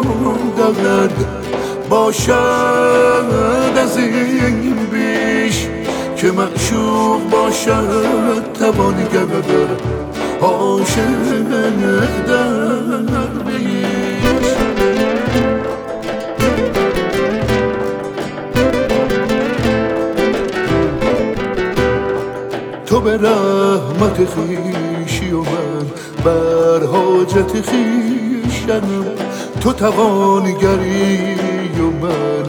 درد باشد از این بیش که معشوق باشد توانگر عاشق درویش. تو به رحمت خویشی و من بر حاجت خویشم، تو توانگری و من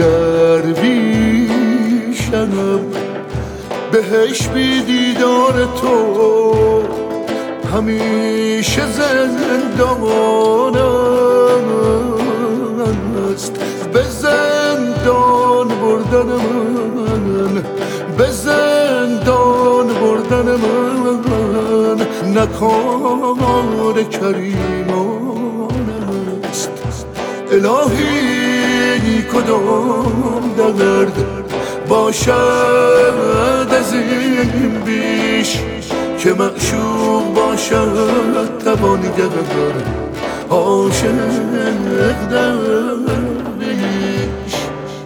درویشم. بهش بی دیدار تو همیشه زندان است. به زندان بردن من، به زندان بردن من نکار کریمان است. الهی کدام درد باشد از این بیش که معشوق باشد توانگر عاشق درویش.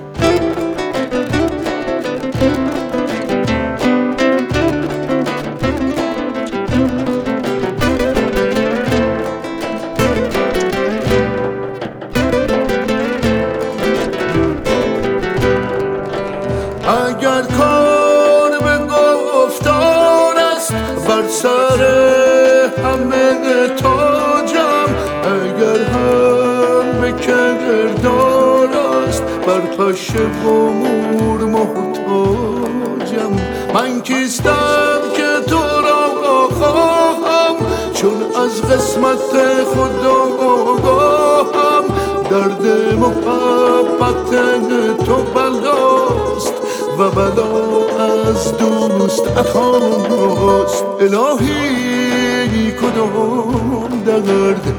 اگر کار به گفتار است بر سر همه تاجم، اگر هم به کردار است بر پشه و مور محتاجم. من کیستم که تو را خواهم، چون از قسمت خدا آگاهم. درد محبت تو بلاست و بلا از دوست عطاست. الهی کدام درد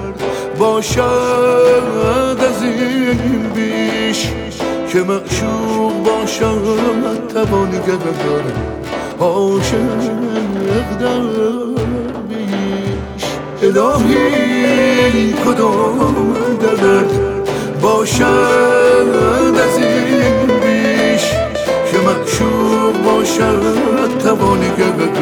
باشد از این بیش که معشوق باشد توانگر عاشق درویش. الهی کدام درد باشد از این بیش که معشوق باشد توانگر